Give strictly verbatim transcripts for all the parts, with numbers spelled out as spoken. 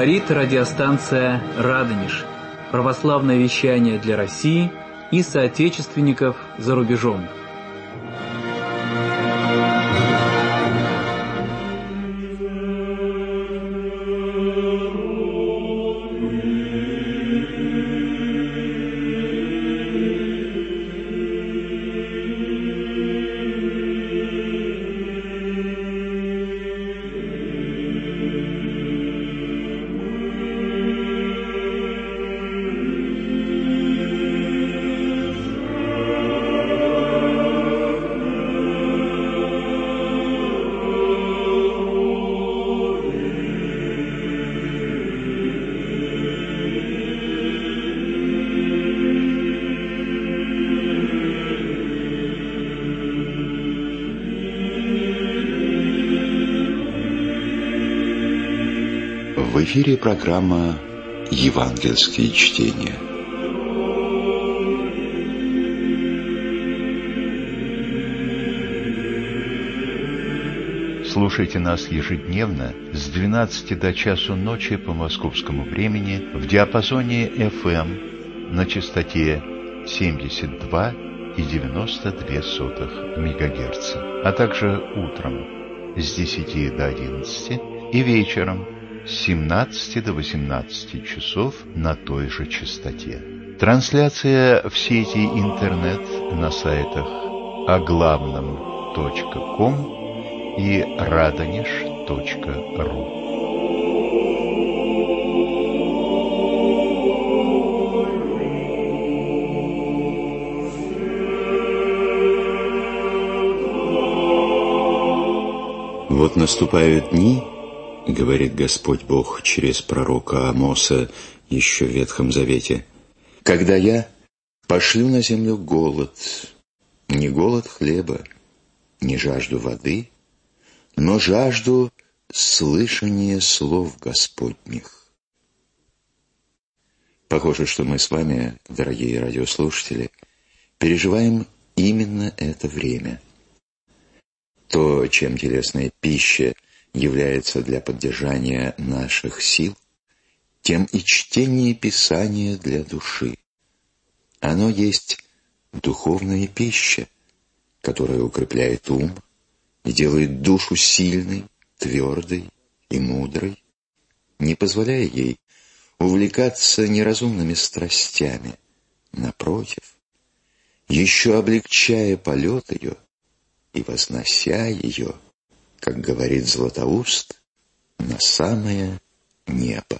Говорит радиостанция «Радонеж». Православное вещание для России и соотечественников за рубежом. В эфире программа «Евангельские чтения». Слушайте нас ежедневно с двенадцати до часу ночи по московскому времени в диапазоне эф эм на частоте семьдесят два и девяносто две сотых мегагерца, а также утром с десяти до одиннадцати и вечером с семнадцати до восемнадцати часов на той же частоте. Трансляция в сети интернет на сайтах о главном точка ком и радонеж точка ру. Вот наступают дни, говорит Господь Бог через пророка Амоса еще в Ветхом Завете, когда я пошлю на землю голод, не голод хлеба, не жажду воды, но жажду слышания слов Господних. Похоже, что мы с вами, дорогие радиослушатели, переживаем именно это время. То, чем телесная пища является для поддержания наших сил, тем и чтение Писания для души. Оно есть духовная пища, которая укрепляет ум и делает душу сильной, твердой и мудрой, не позволяя ей увлекаться неразумными страстями, напротив, еще облегчая полет ее и вознося ее, как говорит Златоуст, на самое небо.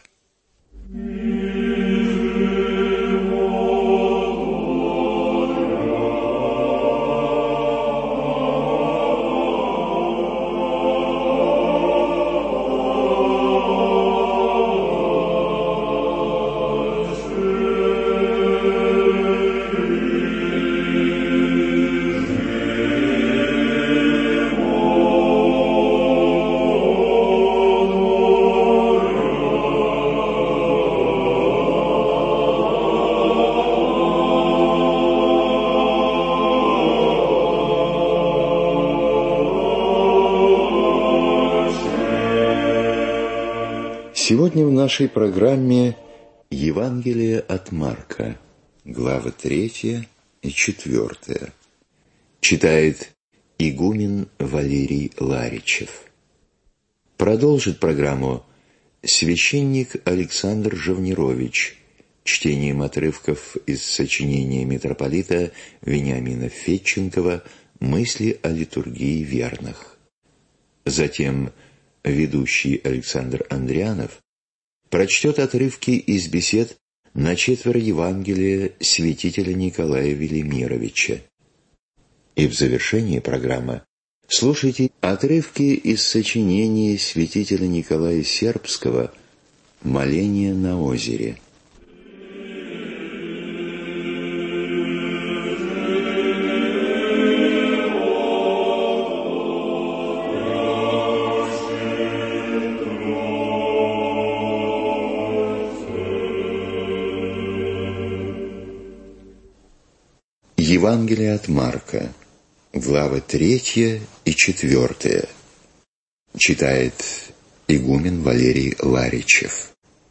Сегодня в нашей программе Евангелие от Марка, глава третья и четвертая. Читает игумен Валерий Ларичев. Продолжит программу священник Александр Жавнирович чтением отрывков из сочинения митрополита Вениамина Федченкова «Мысли о литургии верных». Затем ведущий Александр Андрианов прочтет отрывки из бесед на четверо Евангелия святителя Николая Велимировича. И в завершении программы слушайте отрывки из сочинения святителя Николая Сербского «Моление на озере». Евангелие от Марка, глава третья и четвертая. Читает игумен Валерий Ларичев.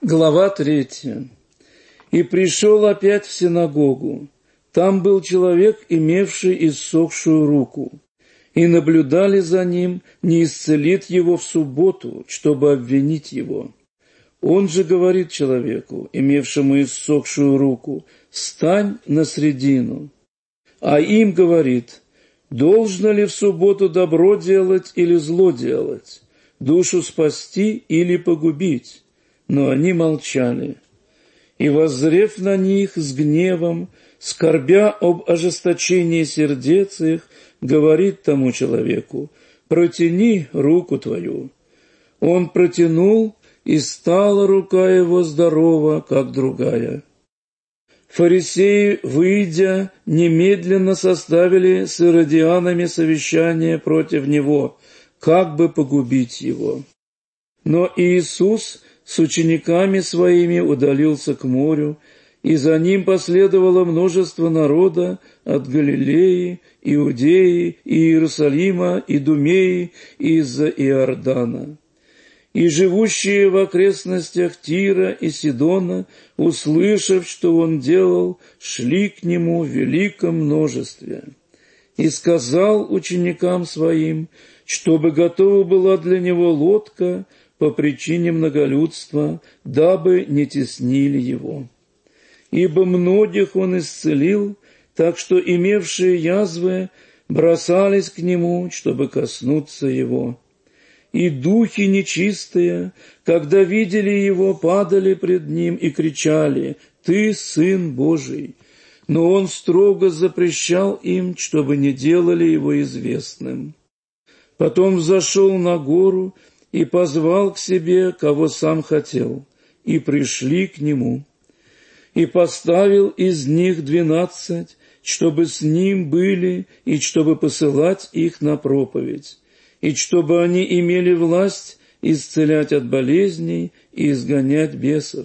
Глава третья. «И пришел опять в синагогу. Там был человек, имевший иссохшую руку. И наблюдали за ним, не исцелит его в субботу, чтобы обвинить его. Он же говорит человеку, имевшему иссохшую руку, «Стань на средину». А им говорит, «Должно ли в субботу добро делать или зло делать, душу спасти или погубить?» Но они молчали. И, воззрев на них с гневом, скорбя об ожесточении сердец их, говорит тому человеку, «Протяни руку твою». Он протянул, и стала рука его здорова, как другая. Фарисеи, выйдя, немедленно составили с иродианами совещание против него, как бы погубить его. Но Иисус с учениками своими удалился к морю, и за ним последовало множество народа от Галилеи, Иудеи, и Иерусалима, Идумеи, и из-за Иордана. И живущие в окрестностях Тира и Сидона, услышав, что он делал, шли к нему в великом множестве. И сказал ученикам своим, чтобы готова была для него лодка по причине многолюдства, дабы не теснили его. Ибо многих он исцелил, так что имевшие язвы бросались к нему, чтобы коснуться его. И духи нечистые, когда видели его, падали пред ним и кричали, «Ты Сын Божий!» Но он строго запрещал им, чтобы не делали его известным. Потом взошел на гору и позвал к себе, кого сам хотел, и пришли к нему. И поставил из них двенадцать, чтобы с ним были, и чтобы посылать их на проповедь, и чтобы они имели власть исцелять от болезней и изгонять бесов.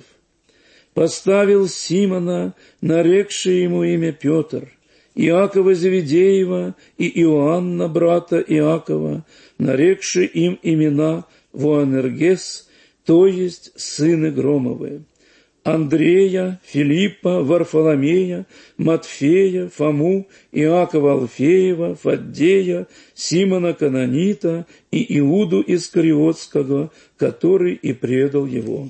Поставил Симона, нарекший ему имя Петр, Иакова Зеведеева и Иоанна, брата Иакова, нарекший им имена Воанергес, то есть сыны Громовы, Андрея, Филиппа, Варфоломея, Матфея, Фому, Иакова Алфеева, Фаддея, Симона Кананита и Иуду Искариотского, который и предал его.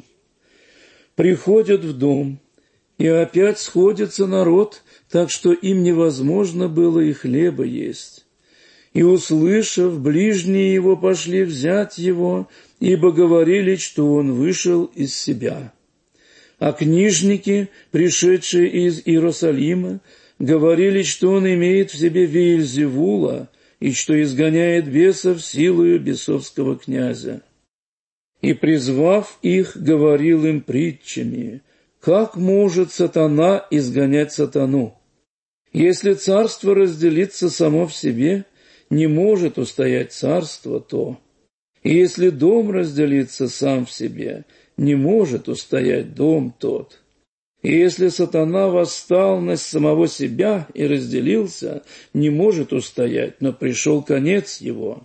Приходят в дом, и опять сходится народ, так что им невозможно было и хлеба есть. И, услышав, ближние его пошли взять его, ибо говорили, что он вышел из себя. А книжники, пришедшие из Иерусалима, говорили, что он имеет в себе Веельзевула и что изгоняет бесов силою бесовского князя. И, призвав их, говорил им притчами, «Как может сатана изгонять сатану? Если царство разделится само в себе, не может устоять царство то. И если дом разделится сам в себе, не может устоять дом тот. И если сатана восстал на самого себя и разделился, не может устоять, но пришел конец его.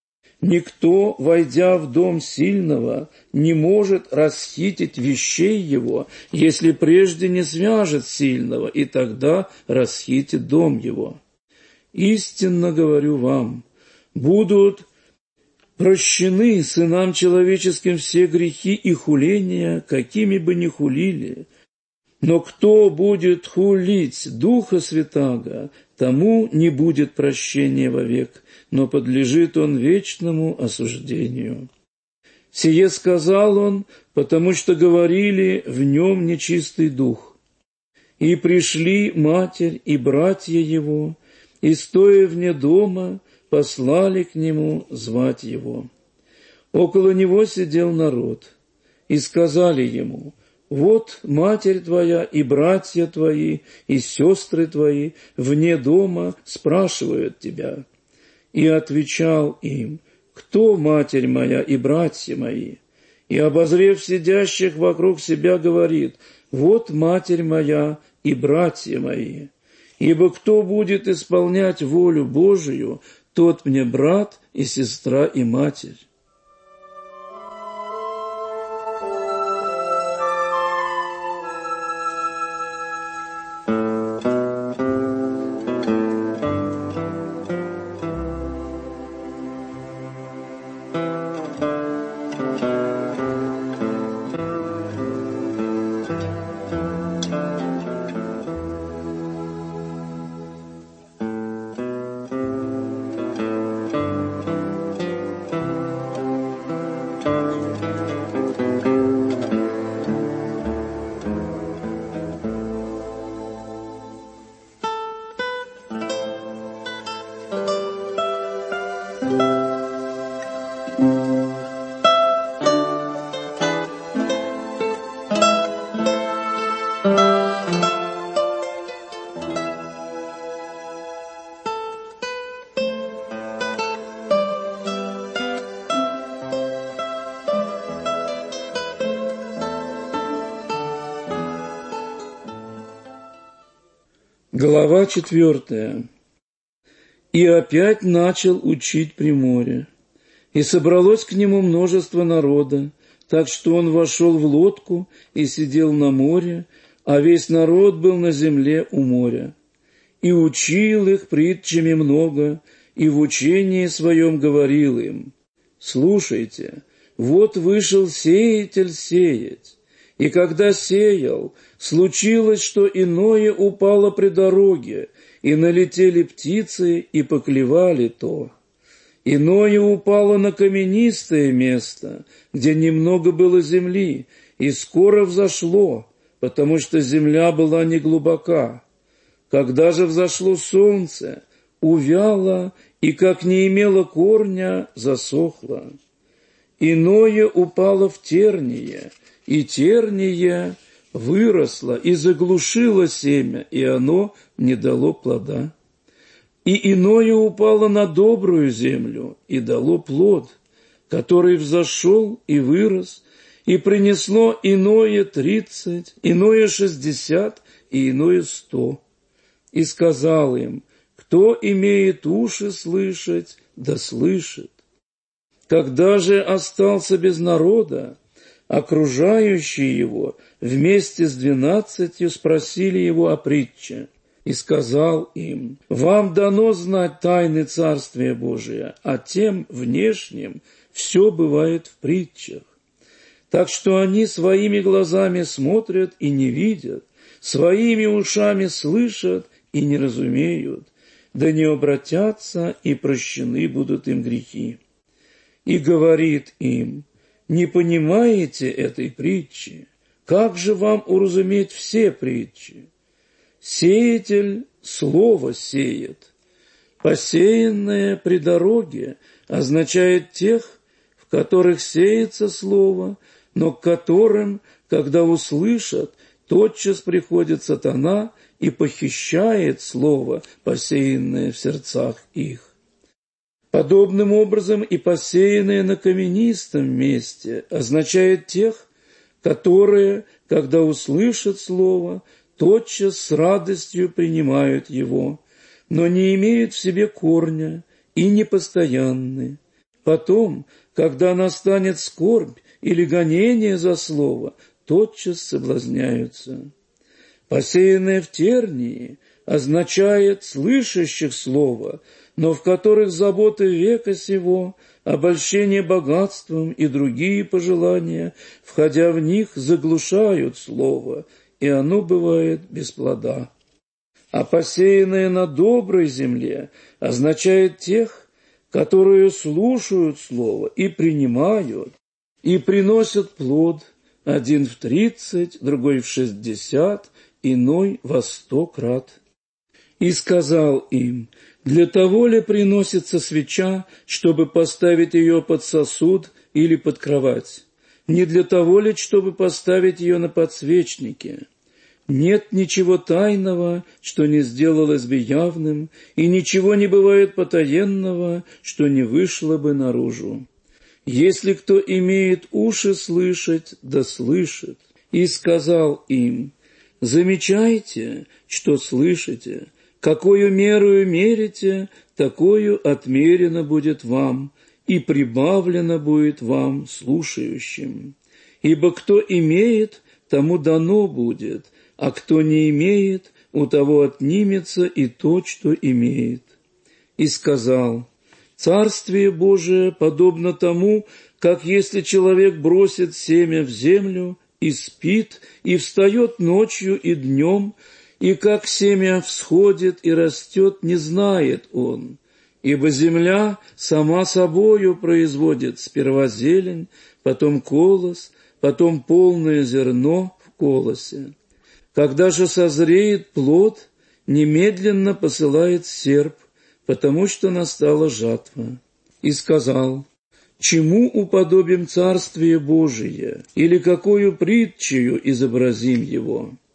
Никто, войдя в дом сильного, не может расхитить вещей его, если прежде не свяжет сильного, и тогда расхитит дом его. Истинно говорю вам, будут прощены сынам человеческим все грехи и хуления, какими бы ни хулили. Но кто будет хулить Духа Святаго, тому не будет прощения вовек, но подлежит он вечному осуждению. Сие сказал он, потому что говорили в нем нечистый дух. И пришли матерь и братья его, и, стоя вне дома, послали к нему звать его. Около него сидел народ, и сказали ему, «Вот матерь твоя и братья твои, и сестры твои вне дома спрашивают тебя». И отвечал им, «Кто матерь моя и братья мои?» И, обозрев сидящих вокруг себя, говорит, «Вот матерь моя и братья мои. Ибо кто будет исполнять волю Божию, тот мне брат и сестра и матерь». Глава четвертая. «И опять начал учить при море, и собралось к нему множество народа, так что он вошел в лодку и сидел на море, а весь народ был на земле у моря. И учил их притчами много, и в учении своем говорил им: слушайте, вот вышел сеятель сеять. И когда сеял, случилось, что иное упало при дороге, и налетели птицы, и поклевали то. Иное упало на каменистое место, где немного было земли, и скоро взошло, потому что земля была неглубока. Когда же взошло солнце, увяло, и, как не имело корня, засохло. Иное упало в терние, и терния выросла и заглушила семя, и оно не дало плода. И иное упало на добрую землю и дало плод, который взошел и вырос, и принесло иное тридцать, иное шестьдесят и иное сто. И сказал им: кто имеет уши слышать, да слышит. Когда же остался без народа, окружающие его вместе с двенадцатью спросили его о притче, и сказал им: вам дано знать тайны Царствия Божия, а тем внешним все бывает в притчах. Так что они своими глазами смотрят и не видят, своими ушами слышат и не разумеют, да не обратятся, и прощены будут им грехи. И говорит им: не понимаете этой притчи? Как же вам уразуметь все притчи? Сеятель слово сеет. Посеянное при дороге означает тех, в которых сеется слово, но к которым, когда услышат, тотчас приходит сатана и похищает слово, посеянное в сердцах их. Подобным образом и посеянное на каменистом месте означает тех, которые, когда услышат слово, тотчас с радостью принимают его, но не имеют в себе корня и непостоянны. Потом, когда настанет скорбь или гонение за слово, тотчас соблазняются. Посеянное в тернии означает слышащих слово, но в которых заботы века сего, обольщение богатством и другие пожелания, входя в них, заглушают слово, и оно бывает без плода. А посеянное на доброй земле означает тех, которые слушают слово и принимают, и приносят плод, один в тридцать, другой в шестьдесят, иной во сто крат. И сказал им: для того ли приносится свеча, чтобы поставить ее под сосуд или под кровать? Не для того ли, чтобы поставить ее на подсвечнике? Нет ничего тайного, что не сделалось бы явным, и ничего не бывает потаенного, что не вышло бы наружу. Если кто имеет уши слышать, да слышит. И сказал им: замечайте, что слышите, какую мерою мерите, такую отмерено будет вам, и прибавлено будет вам слушающим. Ибо кто имеет, тому дано будет, а кто не имеет, у того отнимется и то, что имеет. И сказал: Царствие Божие подобно тому, как если человек бросит семя в землю и спит, и встает ночью и днем, и как семя всходит и растет, не знает он. Ибо земля сама собою производит сперва зелень, потом колос, потом полное зерно в колосе. Когда же созреет плод, немедленно посылает серп, потому что настала жатва. И сказал: чему уподобим Царствие Божие, или какую притчею изобразим его?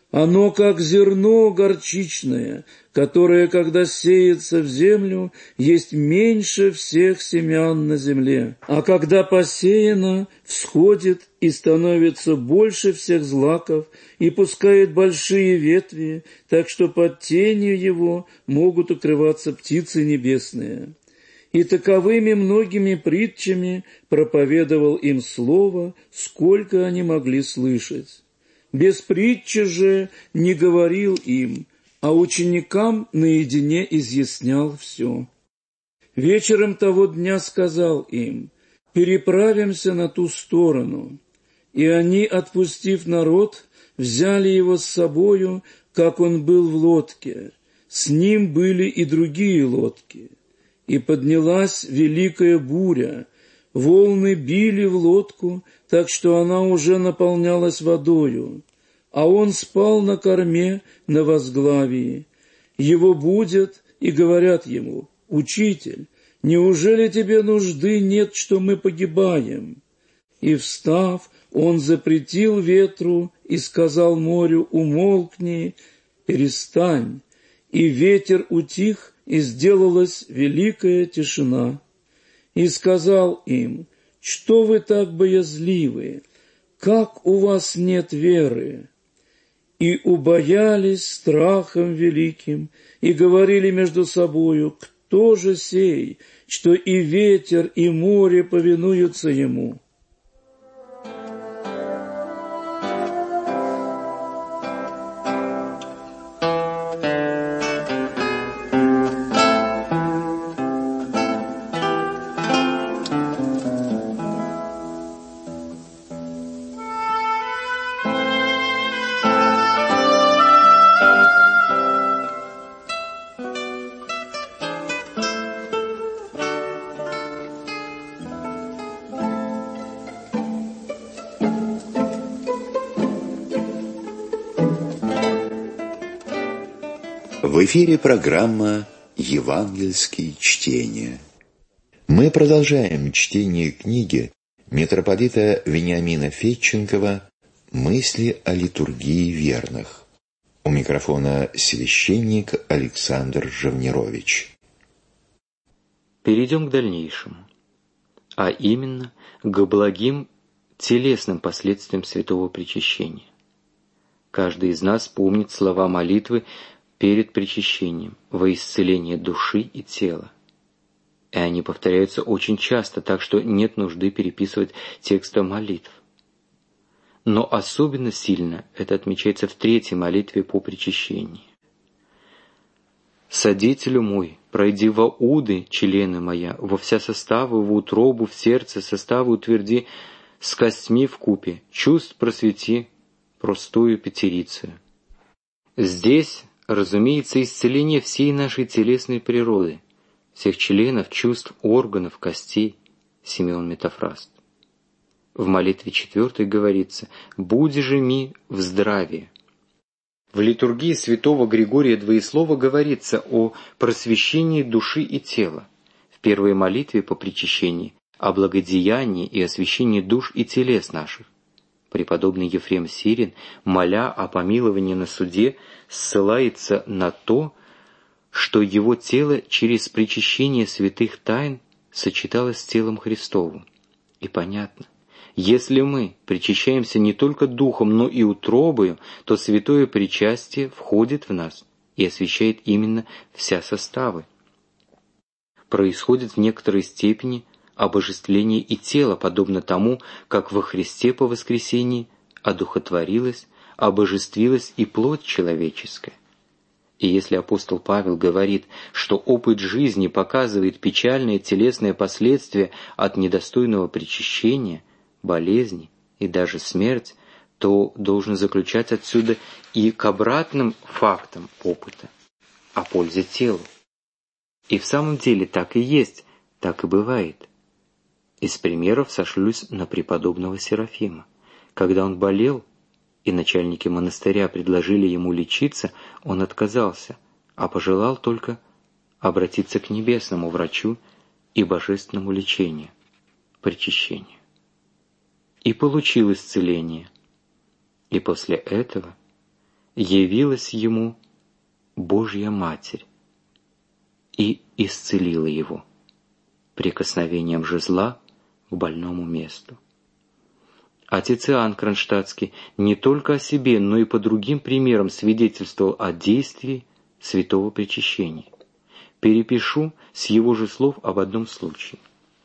Оно как зерно горчичное, которое, когда сеется в землю, есть меньше всех семян на земле, а когда посеяно, всходит и становится больше всех злаков и пускает большие ветви, так что под тенью его могут укрываться птицы небесные. И таковыми многими притчами проповедовал им слово, сколько они могли слышать. Без притчи же не говорил им, а ученикам наедине изъяснял все. Вечером того дня сказал им: «Переправимся на ту сторону». И они, отпустив народ, взяли его с собою, как он был в лодке. С ним были и другие лодки. И поднялась великая буря, волны били в лодку, так что она уже наполнялась водою, а он спал на корме на возглавии. Его будят и говорят ему: «Учитель, неужели тебе нужды нет, что мы погибаем?» И, встав, он запретил ветру и сказал морю: «Умолкни, перестань». И ветер утих, и сделалась великая тишина. И сказал им: «Что вы так боязливы? Как у вас нет веры?» И убоялись страхом великим, и говорили между собою: «Кто же сей, что и ветер, и море повинуются ему?» В эфире программа «Евангельские чтения». Мы продолжаем чтение книги митрополита Вениамина Федченкова «Мысли о литургии верных». У микрофона священник Александр Живнирович. Перейдем к дальнейшему, а именно к благим телесным последствиям святого причащения. Каждый из нас помнит слова молитвы перед причащением во исцеление души и тела. И они повторяются очень часто, так что нет нужды переписывать тексты молитв. Но особенно сильно это отмечается в третьей молитве по причащении. «Содетелю мой, пройди во уды члены моя, во вся составы, в утробу, в сердце составы утверди, с костьми вкупе, чувств просвети, простую пятерицию». Здесь, разумеется, исцеление всей нашей телесной природы, всех членов, чувств, органов, костей. Симеон Метафраст. В молитве четвертой говорится: «Буди же ми в здравии». В литургии святого Григория Двоеслова говорится о просвещении души и тела. В первой молитве по причащении о благодеянии и освящении душ и телес наших. Преподобный Ефрем Сирин, моля о помиловании на суде, ссылается на то, что его тело через причащение святых тайн сочеталось с телом Христовым. И понятно, если мы причащаемся не только духом, но и утробою, то святое причастие входит в нас и освящает именно вся составы. Происходит в некоторой степени обожествление и тела, подобно тому, как во Христе по воскресении одухотворилась, обожествилась и плоть человеческая. И если апостол Павел говорит, что опыт жизни показывает печальные телесные последствия от недостойного причащения, болезни и даже смерть, то должен заключать отсюда и к обратным фактам опыта, о пользе телу. И в самом деле так и есть, так и бывает. Из примеров сошлюсь на преподобного Серафима. Когда он болел, и начальники монастыря предложили ему лечиться, он отказался, а пожелал только обратиться к небесному врачу и божественному лечению, причащению. И получил исцеление. И после этого явилась ему Божья Матерь и исцелила его прикосновением жезла к больному месту. Отец Иоанн Кронштадтский не только о себе, но и по другим примерам свидетельствовал о действии святого причащения. Перепишу с его же слов об одном случае.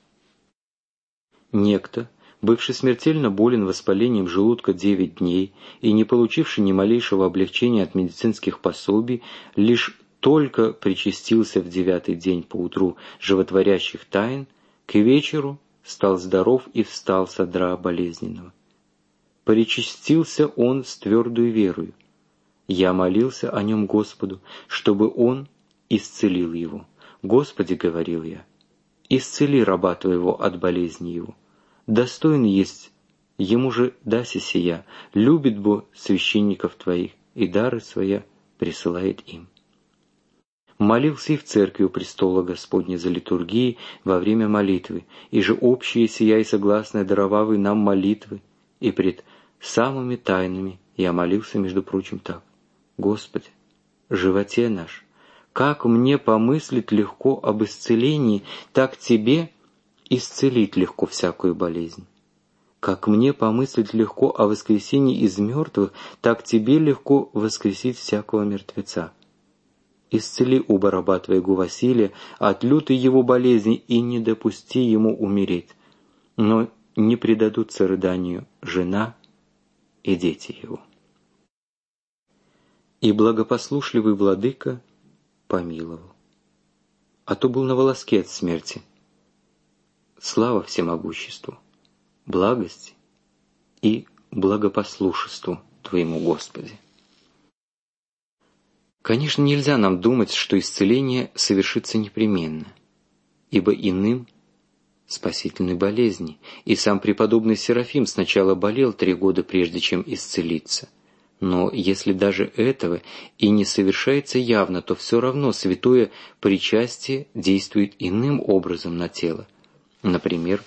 Некто, бывший смертельно болен воспалением желудка девять дней и не получивший ни малейшего облегчения от медицинских пособий, лишь только причастился в девятый день поутру животворящих тайн, к вечеру стал здоров и встал с одра болезненного. Причастился он с твердою верою. Я молился о нем Господу, чтобы он исцелил его. Господи, говорил я, исцели раба твоего от болезни его. Достоин есть, ему же даси сия, любит Бог священников твоих, и дары своя присылает им. Молился и в церкви у престола Господня за литургией во время молитвы, и же общие сия и согласные даровавы нам молитвы, и пред самыми тайнами я молился, между прочим, так: Господи, животе наш, как мне помыслить легко об исцелении, так Тебе исцелить легко всякую болезнь. Как мне помыслить легко о воскресении из мертвых, так Тебе легко воскресить всякого мертвеца. Исцели уба раба Твоего Василия от лютой его болезни и не допусти ему умереть, но не предадутся рыданию жена и дети его. И благопослушливый владыка помиловал, а то был на волоске от смерти. Слава всемогуществу, благости и благопослушеству Твоему, Господи. Конечно, нельзя нам думать, что исцеление совершится непременно, ибо иным спасительной болезни, и сам преподобный Серафим сначала болел три года, прежде чем исцелиться. Но если даже этого и не совершается явно, то все равно святое причастие действует иным образом на тело, например,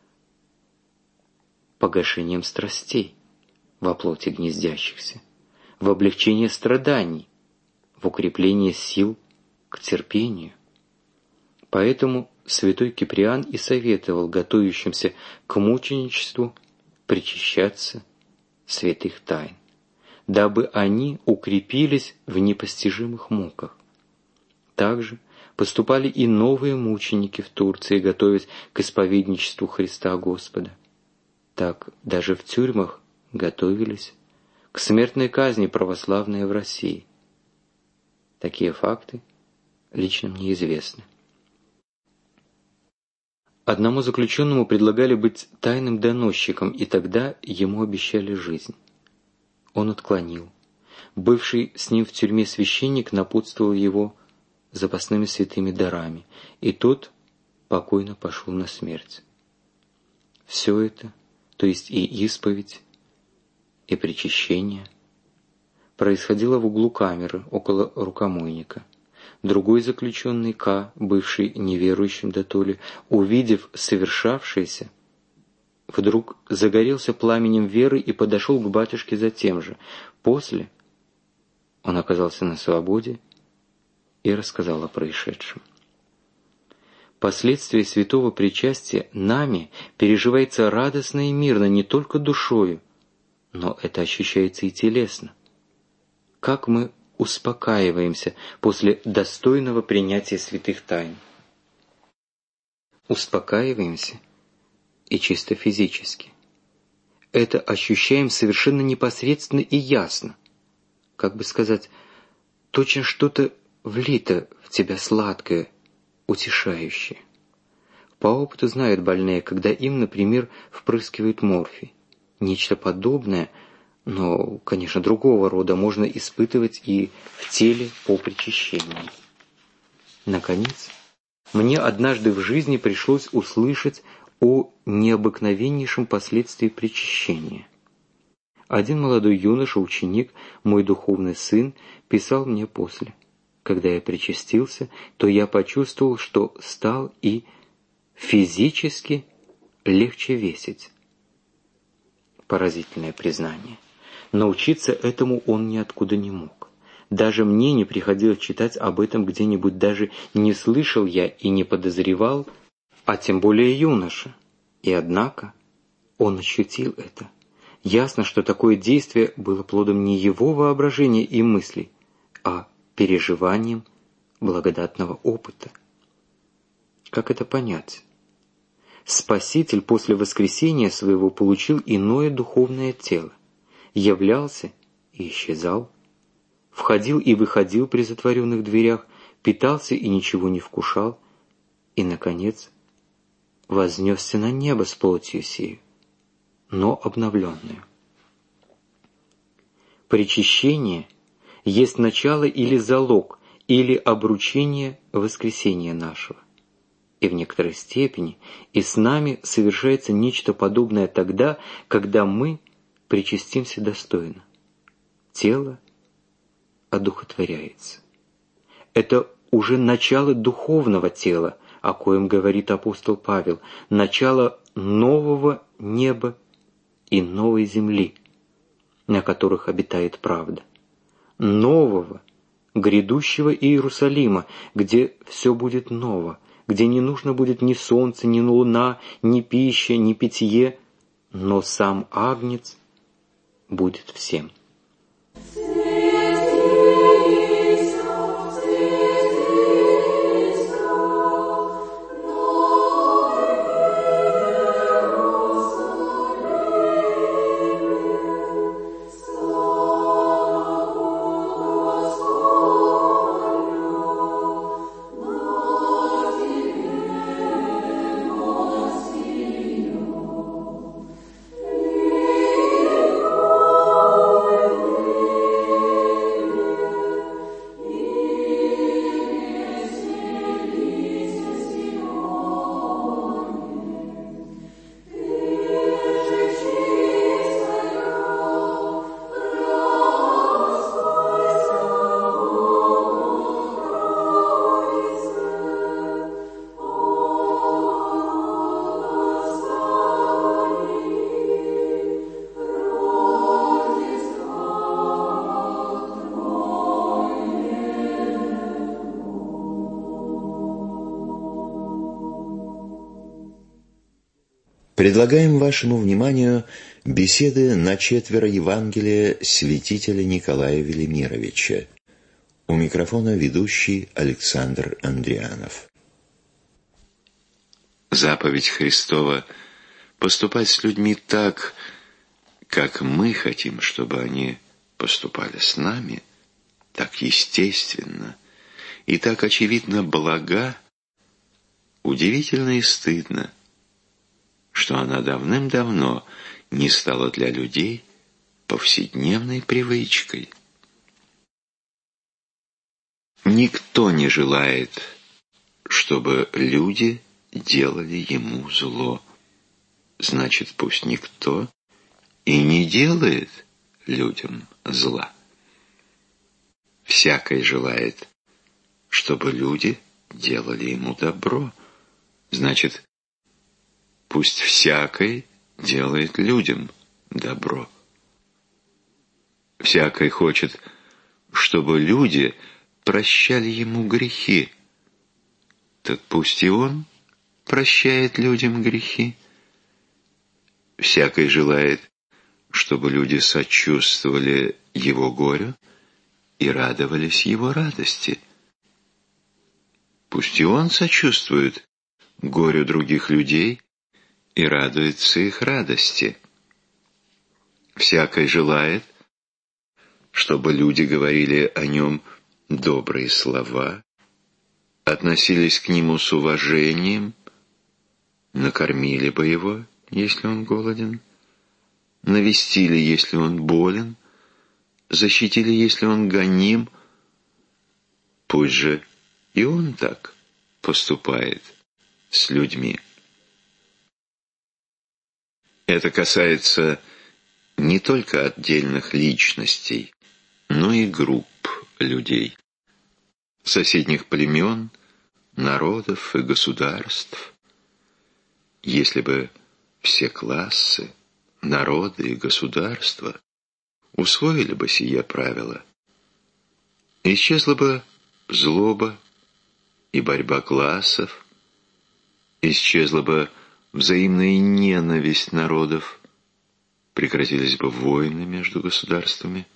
погашением страстей во плоти гнездящихся, в облегчение страданий, в укрепление сил к терпению. Поэтому святой Киприан и советовал готовящимся к мученичеству причащаться святых тайн, дабы они укрепились в непостижимых муках. Также поступали и новые мученики в Турции, готовясь к исповедничеству Христа Господа. Так даже в тюрьмах готовились к смертной казни православные в России. Такие факты лично мне известны. Одному заключенному предлагали быть тайным доносчиком, и тогда ему обещали жизнь. Он отклонил. Бывший с ним в тюрьме священник напутствовал его запасными святыми дарами, и тот покойно пошел на смерть. Все это, то есть и исповедь, и причащение, происходило в углу камеры, около рукомойника. Другой заключенный К, бывший неверующим дотоле, увидев совершавшееся, вдруг загорелся пламенем веры и подошел к батюшке за тем же. После он оказался на свободе и рассказал о происшедшем. Последствия святого причастия нами переживается радостно и мирно не только душою, но это ощущается и телесно. Как мы успокаиваемся после достойного принятия святых тайн. Успокаиваемся и чисто физически. Это ощущаем совершенно непосредственно и ясно. Как бы сказать, точно что-то влито в тебя сладкое, утешающее. По опыту знают больные, когда им, например, впрыскивают морфий. Нечто подобное, но, конечно, другого рода можно испытывать и в теле по причащению. Наконец, мне однажды в жизни пришлось услышать о необыкновеннейшем последствии причащения. Один молодой юноша, ученик, мой духовный сын, писал мне после: когда я причастился, то я почувствовал, что стал и физически легче весить. Поразительное признание. Научиться этому он ниоткуда не мог. Даже мне не приходилось читать об этом где-нибудь, даже не слышал я и не подозревал, а тем более юноша. И однако он ощутил это. Ясно, что такое действие было плодом не его воображения и мыслей, а переживанием благодатного опыта. Как это понять? Спаситель после воскресения своего получил иное духовное тело, являлся и исчезал, входил и выходил при затворенных дверях, питался и ничего не вкушал, и, наконец, вознесся на небо с плотью сею, но обновленную. Причащение есть начало или залог, или обручение воскресения нашего. И в некоторой степени и с нами совершается нечто подобное тогда, когда мы причастимся достойно. Тело одухотворяется. Это уже начало духовного тела, о коем говорит апостол Павел, начало нового неба и новой земли, на которых обитает правда, нового, грядущего Иерусалима, где все будет ново, где не нужно будет ни солнце, ни луна, ни пища, ни питье, но сам Агнец будет всем. Предлагаем вашему вниманию беседы на четверо Евангелия святителя Николая Велимировича. У микрофона ведущий Александр Андрианов. Заповедь Христова – поступать с людьми так, как мы хотим, чтобы они поступали с нами, так естественно и так очевидно блага, удивительно и стыдно, что она давным-давно не стала для людей повседневной привычкой. Никто не желает, чтобы люди делали ему зло. Значит, пусть никто и не делает людям зла. Всякий желает, чтобы люди делали ему добро. Значит, пусть всякий делает людям добро. Всякий хочет, чтобы люди прощали ему грехи. Так пусть и он прощает людям грехи. Всякий желает, чтобы люди сочувствовали его горю и радовались его радости. Пусть и он сочувствует горю других людей и радуется их радости. Всякий желает, чтобы люди говорили о нем добрые слова, относились к нему с уважением, накормили бы его, если он голоден, навестили, если он болен, защитили, если он гоним. Пусть же и он так поступает с людьми. Это касается не только отдельных личностей, но и групп людей, соседних племен, народов и государств. Если бы все классы, народы и государства усвоили бы сие правило, исчезла бы злоба и борьба классов, исчезла бы взаимная ненависть народов, прекратились бы войны между государствами.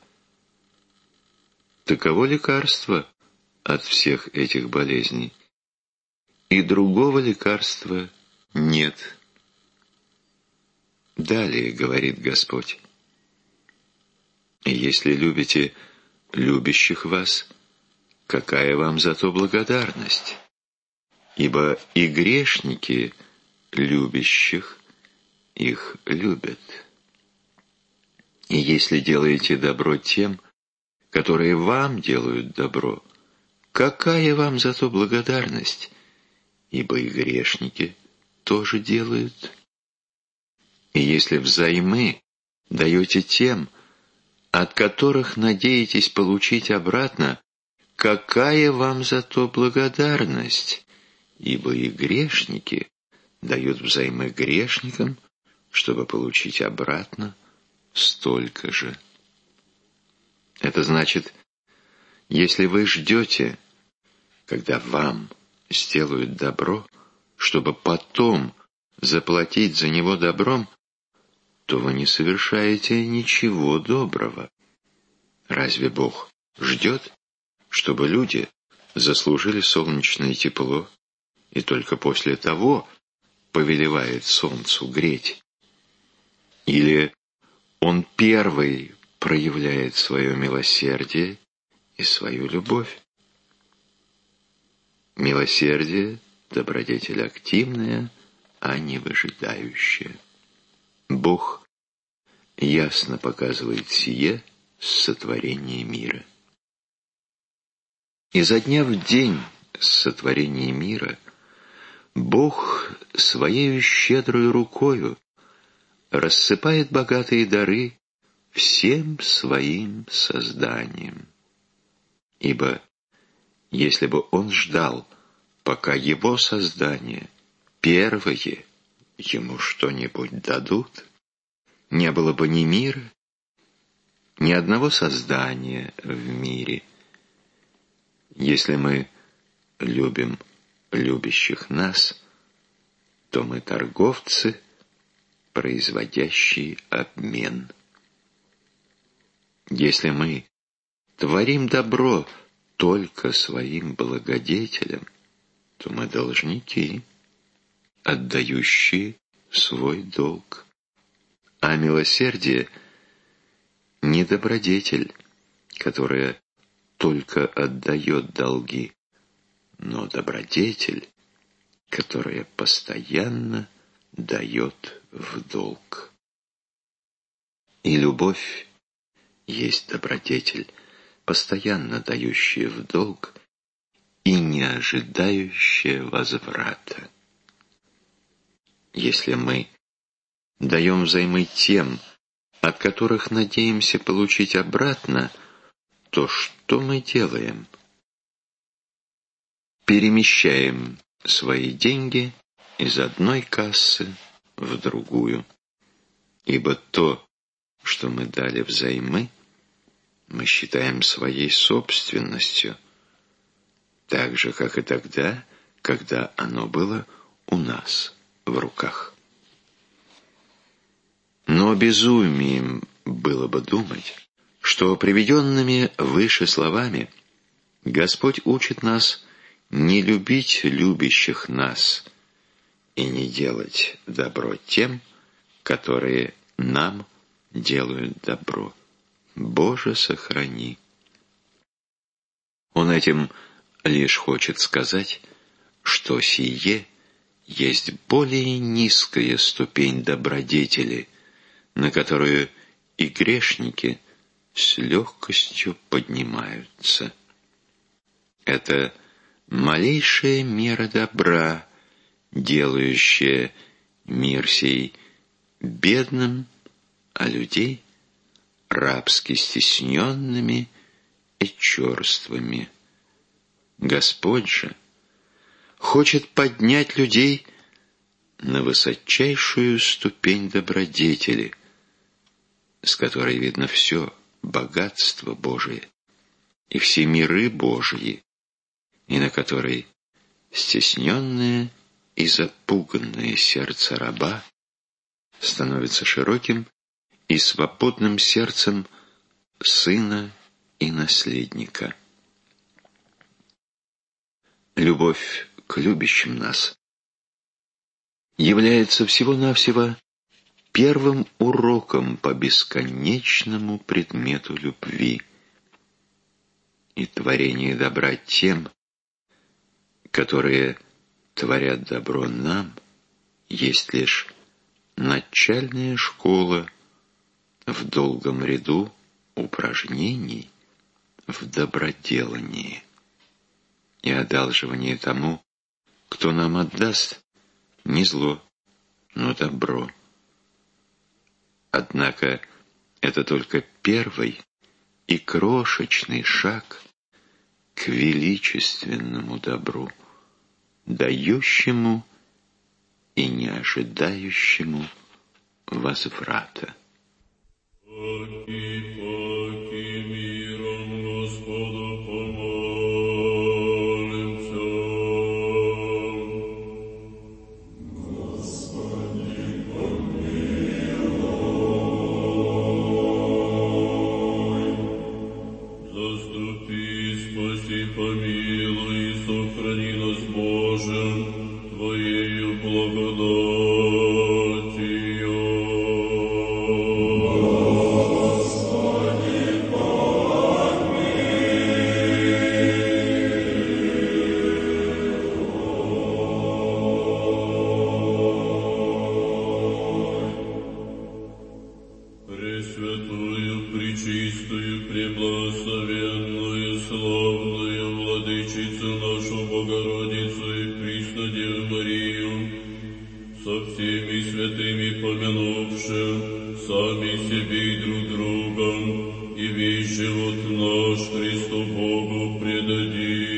Таково лекарство от всех этих болезней, и другого лекарства нет. Далее говорит Господь: «Если любите любящих вас, какая вам за то благодарность? Ибо и грешники любящих их любят. И если делаете добро тем, которые вам делают добро, какая вам за то благодарность? Ибо и грешники тоже делают. И если взаймы даете тем, от которых надеетесь получить обратно, какая вам за то благодарность? Ибо и грешники дают взаймы грешникам, чтобы получить обратно столько же». Это значит, если вы ждете, когда вам сделают добро, чтобы потом заплатить за него добром, то вы не совершаете ничего доброго. Разве Бог ждет, чтобы люди заслужили солнечное тепло, и только после того повелевает солнцу греть? Или Он первый проявляет свое милосердие и свою любовь? Милосердие — добродетель активная, а не выжидающая. Бог ясно показывает сие с сотворения мира. Изо дня в день с сотворения мира Бог своею щедрою рукою рассыпает богатые дары всем своим созданием. Ибо если бы Он ждал, пока Его создания первые Ему что-нибудь дадут, не было бы ни мира, ни одного создания в мире. Если мы любим любящих нас, то мы торговцы, производящие обмен. Если мы творим добро только своим благодетелям, то мы должники, отдающие свой долг. А милосердие — не добродетель, которая только отдает долги, но добродетель, которая постоянно дает в долг. И любовь есть добродетель, постоянно дающая в долг и не ожидающая возврата. Если мы даем взаймы тем, от которых надеемся получить обратно, то что мы делаем? Перемещаем свои деньги из одной кассы в другую. Ибо то, что мы дали взаймы, мы считаем своей собственностью, так же, как и тогда, когда оно было у нас в руках. Но безумием было бы думать, что приведенными выше словами Господь учит нас не любить любящих нас и не делать добро тем, которые нам делают добро. Боже, сохрани! Он этим лишь хочет сказать, что сие есть более низкая ступень добродетели, на которую и грешники с легкостью поднимаются. Это малейшая мера добра, делающая мир сей бедным, а людей рабски стесненными и черствыми. Господь же хочет поднять людей на высочайшую ступень добродетели, с которой видно все, богатство Божие и все миры Божьи, и на которой стесненное и запуганное сердце раба становится широким и свободным сердцем сына и наследника. Любовь к любящим нас является всего-навсего первым уроком по бесконечному предмету любви, и творение добра тем, которые творят добро нам, есть лишь начальная школа в долгом ряду упражнений в доброделании и одалживание тому, кто нам отдаст не зло, но добро. Однако это только первый и крошечный шаг к величественному добру, дающему и не ожидающему возврата. Паки, паки, миром Господу помолимся. Господи, помилуй. Заступи, спаси, помилуй и сохрани нас, Боже, Твоею благодатью. Пресвятую, пречистую, преблагословенную, славную Владычицу нашу Богородицу и Преснодеву Марию, со всеми святыми помянувши сами себе и друг друга, и весь живот наш Христу Богу предадим.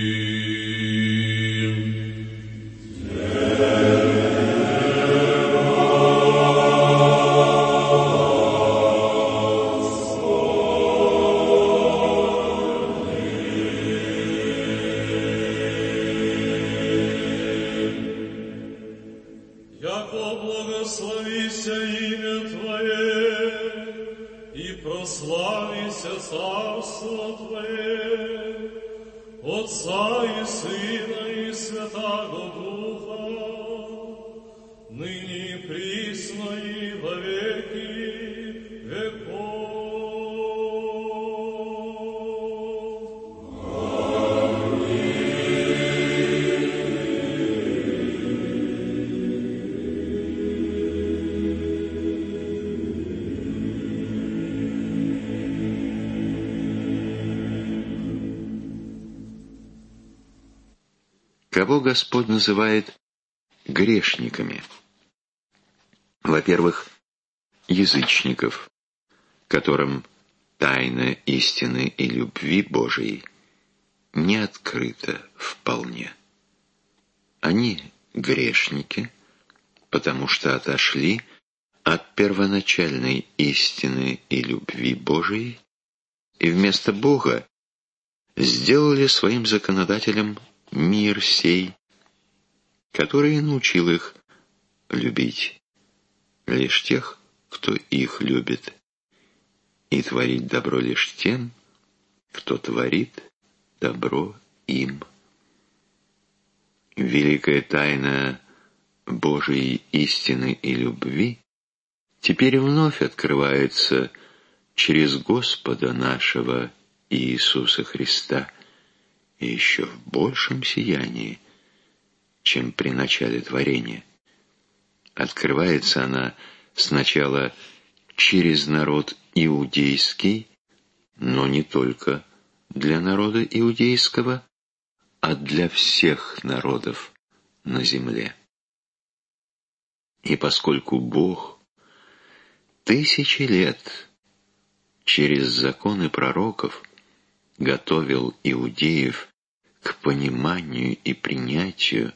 Яко благословися имя Твое, и прославися царство Твое, Отца и Сына и Святаго Духа, ныне и присно и во веки веков. Кого Господь называет грешниками? Во-первых, язычников, которым тайна истины и любви Божией не открыта вполне. Они грешники, потому что отошли от первоначальной истины и любви Божией и вместо Бога сделали своим законодателем мир сей, который научил их любить лишь тех, кто их любит, и творить добро лишь тем, кто творит добро им. Великая тайна Божией истины и любви теперь вновь открывается через Господа нашего Иисуса Христа, и еще в большем сиянии, чем при начале творения. Открывается она сначала через народ иудейский, но не только для народа иудейского, а для всех народов на земле. И поскольку Бог тысячи лет через законы пророков готовил иудеев к пониманию и принятию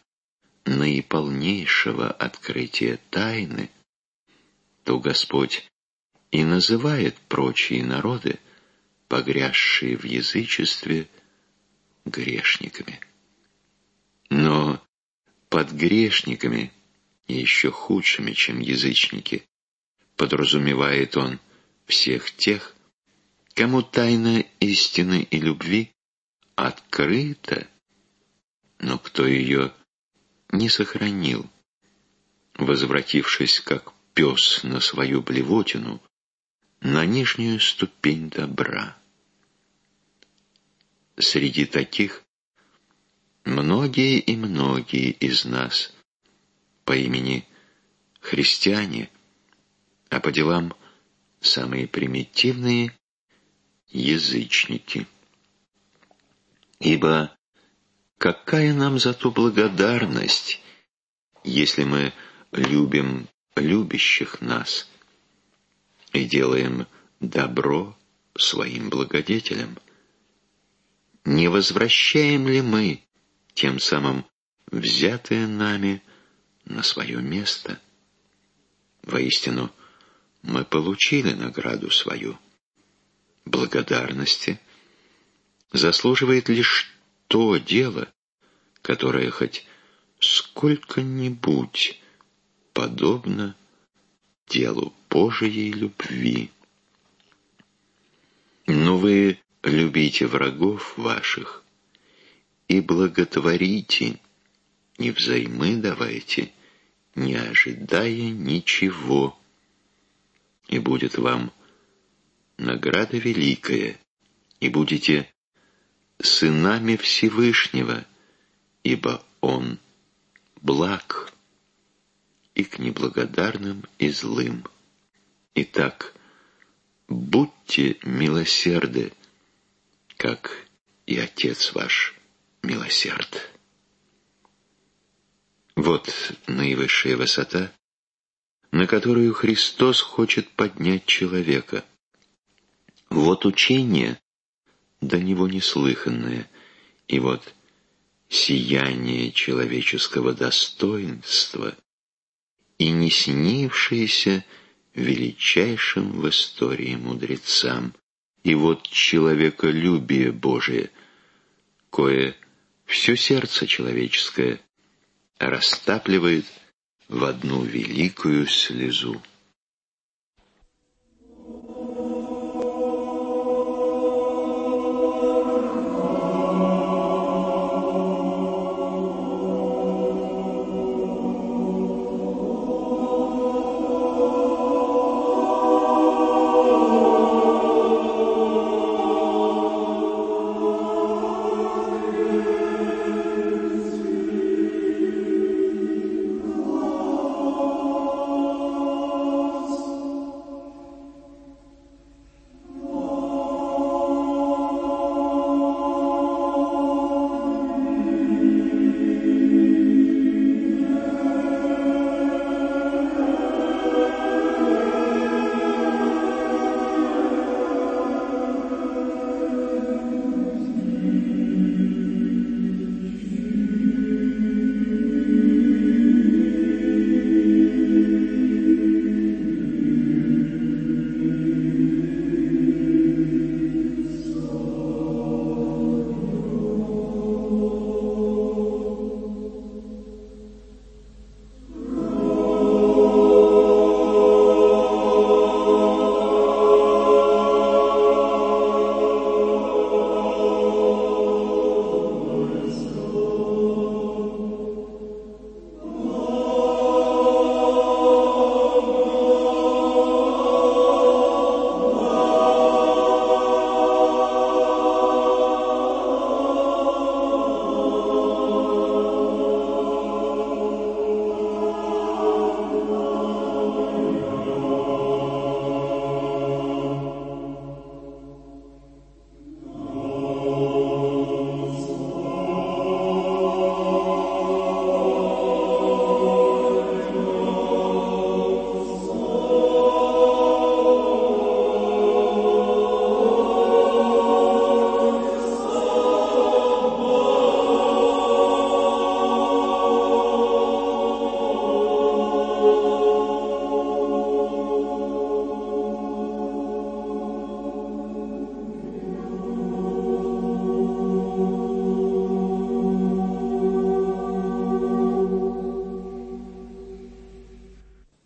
наиполнейшего открытия тайны, то Господь и называет прочие народы, погрязшие в язычестве, грешниками. Но под грешниками, и еще худшими, чем язычники, подразумевает он всех тех, кому тайна истины и любви открыта, но кто ее не сохранил, возвратившись как пес на свою блевотину, на нижнюю ступень добра. Среди таких многие и многие из нас по имени христиане, а по делам самые примитивные язычники. Ибо какая нам за то благодарность, если мы любим любящих нас и делаем добро своим благодетелям? Не возвращаем ли мы тем самым взятое нами на свое место? Воистину, мы получили награду свою. Благодарности заслуживает лишь то дело, которое хоть сколько-нибудь подобно делу Божией любви. Но вы любите врагов ваших и благотворите, и взаймы давайте, не ожидая ничего, и будет вам награда великая, и будете сынами Всевышнего, ибо Он благ и к неблагодарным и злым. Итак, будьте милосерды, как и Отец ваш милосерд. Вот наивысшая высота, на которую Христос хочет поднять человека. Вот учение, до него неслыханное, и вот сияние человеческого достоинства и не снившееся величайшим в истории мудрецам. И вот человеколюбие Божие, кое все сердце человеческое растапливает в одну великую слезу.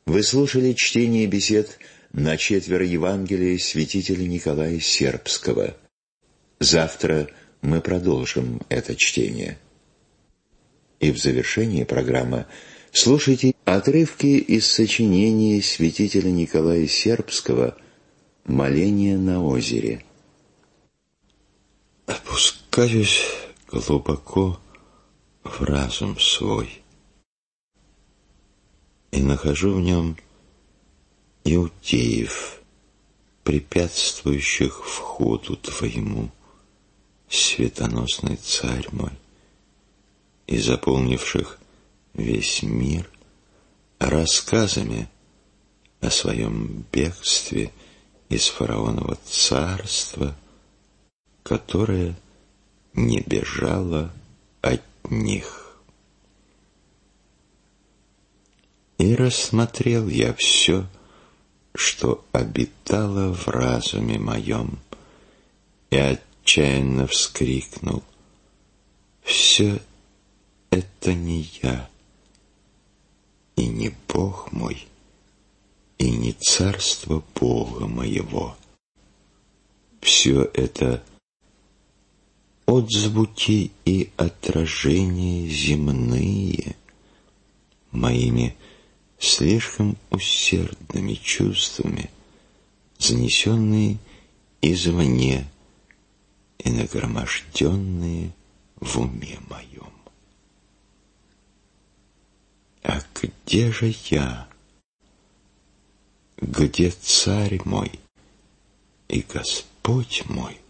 Вы слушали чтение бесед на четверо Евангелия святителя Николая Сербского. Завтра мы продолжим это чтение. И в завершении программы слушайте отрывки из сочинения святителя Николая Сербского «Моление на озере». Опускаюсь глубоко в разум свой и нахожу в нем иудеев, препятствующих входу Твоему, светоносный царь мой, и заполнивших весь мир рассказами о своем бегстве из фараонова царства, которое не бежало от них. И рассмотрел я все, что обитало в разуме моем, и отчаянно вскрикнул: все это не я, и не Бог мой, и не царство Бога моего. Все это отзвуки и отражения земные, моими слишком усердными чувствами, занесенные извне и нагроможденные в уме моем. А где же я? Где царь мой и Господь мой?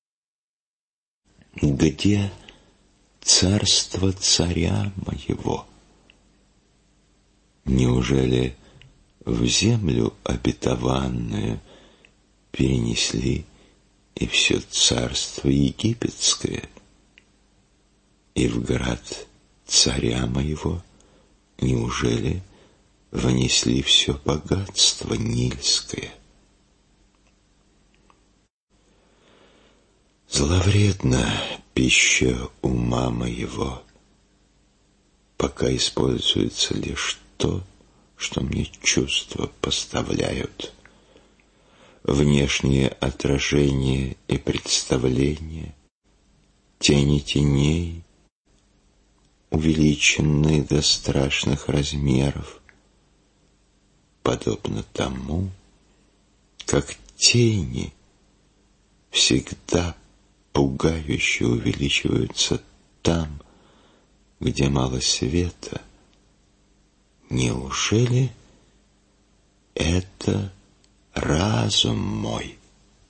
Где царство царя моего? Неужели в землю обетованную перенесли и все царство египетское, и в град царя моего неужели внесли все богатство нильское? Зловредна пища ума моего, пока используется лишь то, что мне чувства поставляют. Внешние отражения и представления, тени теней, увеличенные до страшных размеров, подобно тому, как тени всегда пугающе увеличиваются там, где мало света. Неужели это разум мой?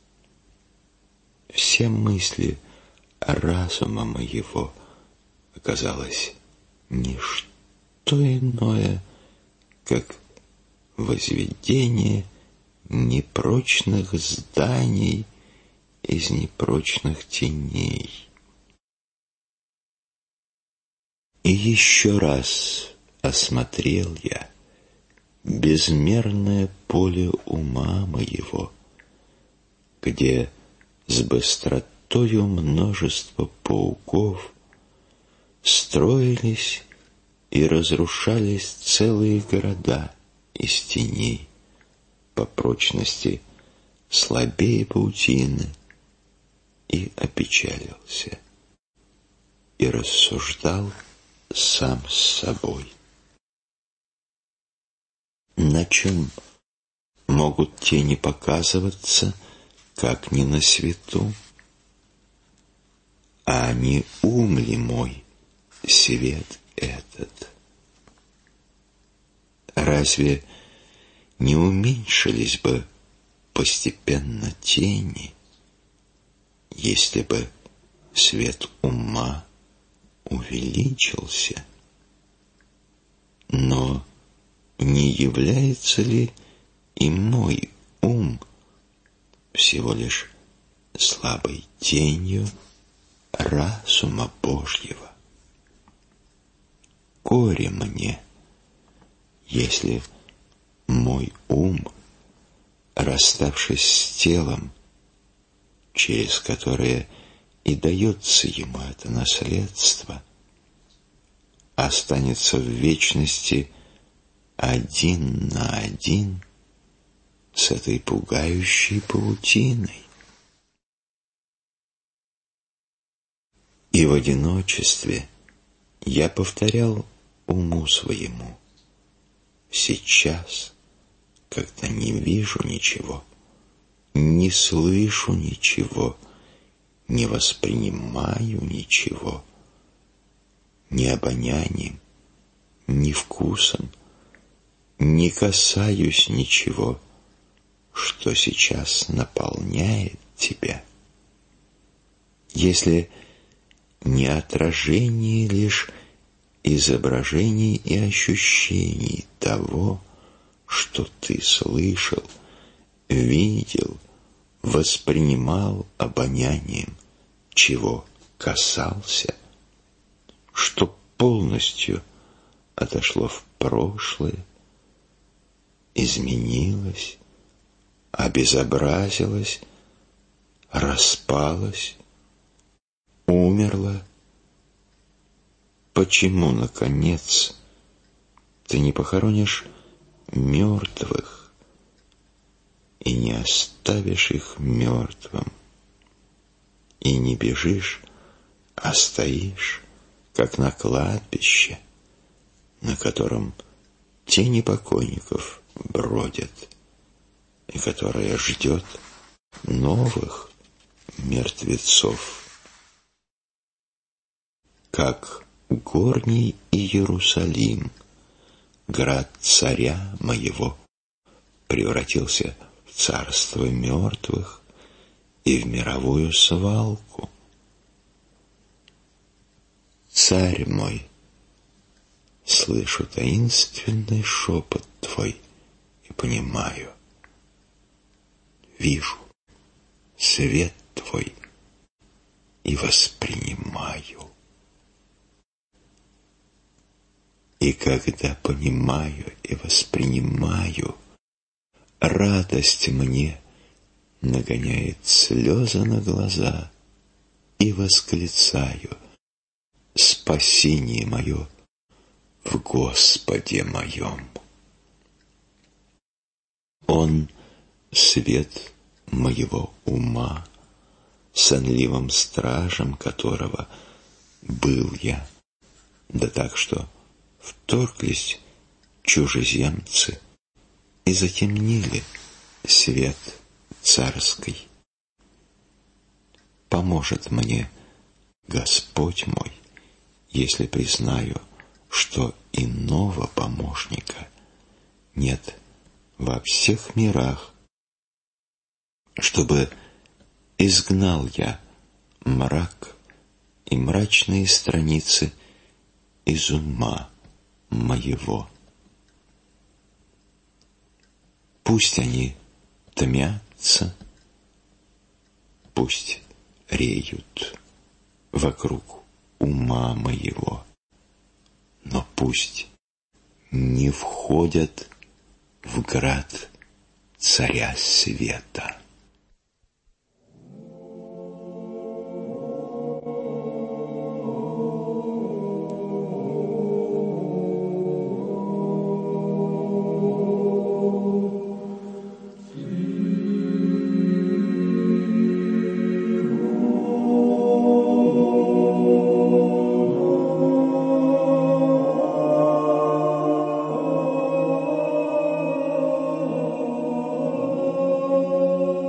Все мысли разума моего оказалось не что иное, как возведение непрочных зданий из непрочных теней. И еще раз осмотрел я безмерное поле ума моего, где с быстротою множества пауков строились и разрушались целые города из теней, по прочности слабее паутины, и опечалился, и рассуждал сам с собой. На чем могут тени показываться, как не на свету? А не ум ли мой свет этот? Разве не уменьшились бы постепенно тени, если бы свет ума увеличился? Но не является ли и мой ум всего лишь слабой тенью разума Божьего? Горе мне, если мой ум, расставшись с телом, через которое и дается ему это наследство, останется в вечности один на один с этой пугающей паутиной. И в одиночестве я повторял уму своему: сейчас, когда не вижу ничего, не слышу ничего, не воспринимаю ничего, ни обонянием, ни вкусом, не касаюсь ничего, что сейчас наполняет тебя. Если не отражение лишь изображений и ощущений того, что ты слышал, видел, воспринимал обонянием, чего касался, что полностью отошло в прошлое, изменилось, обезобразилось, распалось, умерло. Почему, наконец, ты не похоронишь мертвых и не оставишь их мертвым, и не бежишь, а стоишь, как на кладбище, на котором тени покойников бродят, и которое ждет новых мертвецов, как горний Иерусалим, град царя моего, превратился в царство мертвых и в мировую свалку. Царь мой, слышу таинственный шепот твой и понимаю, вижу свет твой и воспринимаю. И когда понимаю и воспринимаю, радость мне нагоняет слезы на глаза, и восклицаю: спасение мое в Господе моем. Он — свет моего ума, сонливым стражем которого был я, да так что вторглись чужеземцы и затемнили свет царский. Поможет мне Господь мой, если признаю, что иного помощника нет во всех мирах, чтобы изгнал я мрак и мрачные страницы из ума моего. Пусть они томятся, пусть реют вокруг ума моего, но пусть не входят в град царя света. Oh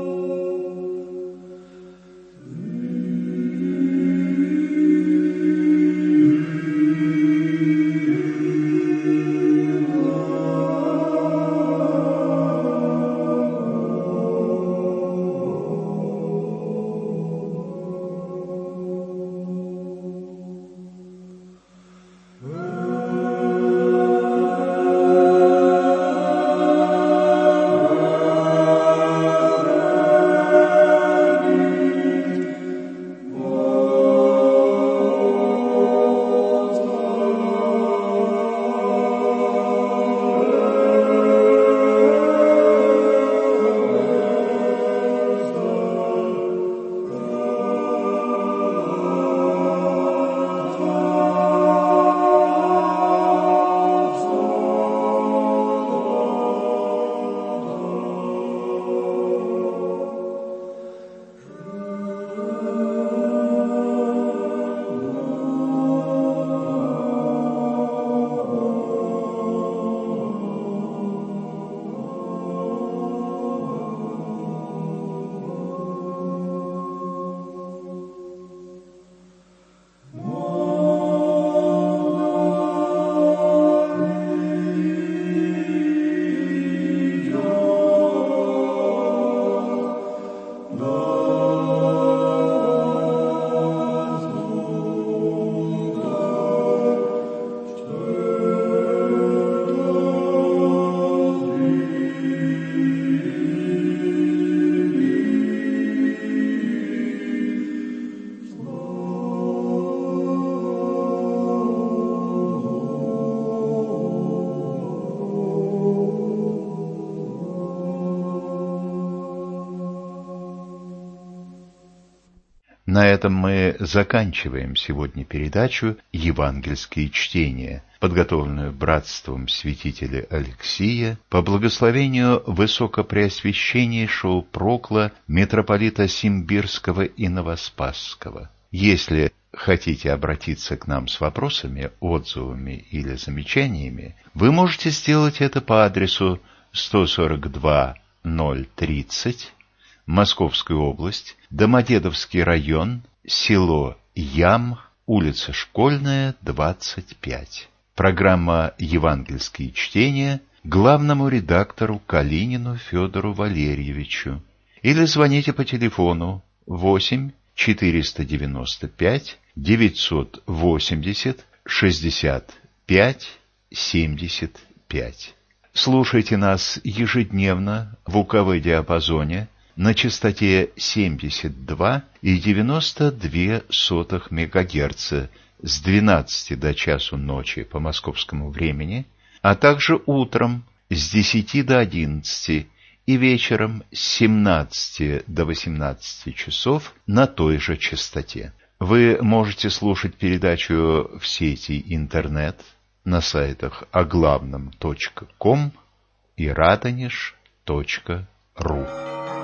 На этом мы заканчиваем сегодня передачу «Евангельские чтения», подготовленную братством святителя Алексия по благословению высокопреосвященнейшего прокла митрополита Симбирского и Новоспасского. Если хотите обратиться к нам с вопросами, отзывами или замечаниями, вы можете сделать это по адресу сто сорок два ноль тридцать, Московская область, Домодедовский район, село Ям, улица Школьная, двадцать пять. Программа «Евангельские чтения» главному редактору Калинину Федору Валерьевичу. Или звоните по телефону восемь четыреста девяносто пять девятьсот восемьдесят шестьдесят пять семьдесят пять. Слушайте нас ежедневно в УКВ диапазоне на частоте семьдесят два и девяносто две сотых мегагерца с двенадцати до часу ночи по московскому времени, а также утром с десяти до одиннадцати и вечером с семнадцати до восемнадцати часов на той же частоте. Вы можете слушать передачу в сети интернет на сайтах оглавном точка ком и радонеж точка ру.